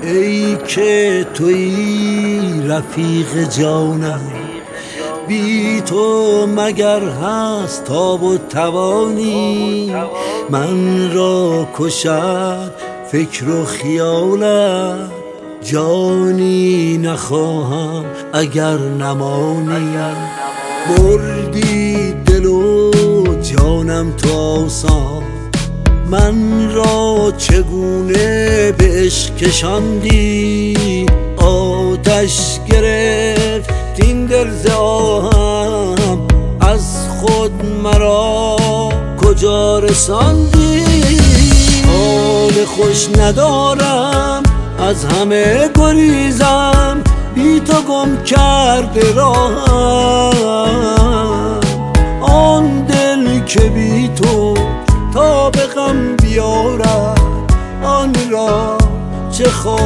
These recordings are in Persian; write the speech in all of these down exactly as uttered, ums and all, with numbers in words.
ای که تویی رفیق جانم، بی تو مگر هست تاب و توانی من را کشد فکر و خیالت؟ جانی نخواهم اگر نمانی، بردی دل و جانم تو آسان، من را چگونه به عشق کشاندی؟ آتش گرفت این دل ز آهم، از خود مرا کجا رساندی؟ حال خوش ندارم از همه گریزم، بی تو گم کرده راهم. آن دل که بی تو تا به غم بیارد، آن را چه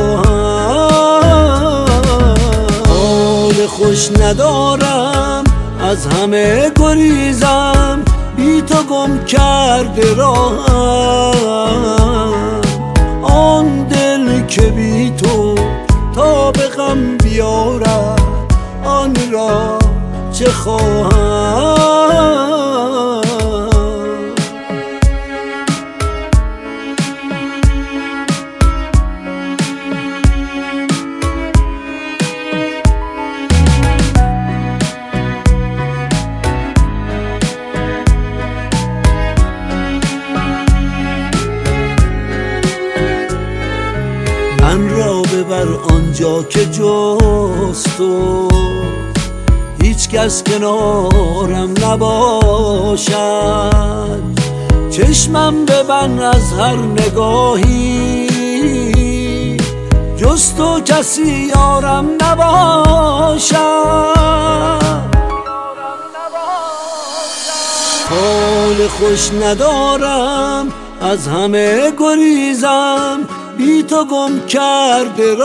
خواهم؟ حال خوش ندارم از همه گریزم، بی تو گم کرده راهم. آن دل که بی تو تا به غم بیارد، آن را چه خواهم؟ من را ببر آنجا که جز تو هیچ کس کنارم نباشد، چشمم ببند از هر نگاهی، جز تو کسی یارم نباشد. حال خوش ندارم از همه گریزم، بی تو گم کرده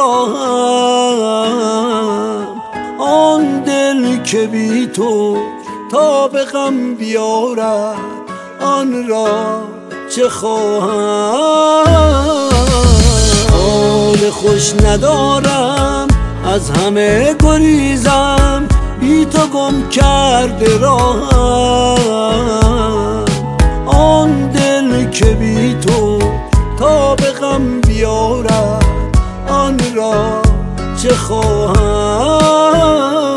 راهم. آن دل که بی تو تا به غم بیارد، آن را چه خواهم؟ حال خوش ندارم از همه گریزم، بی تو گم کرده راهم. آن دل که بی تو تا به غم بیارد، آن را چه خواهم؟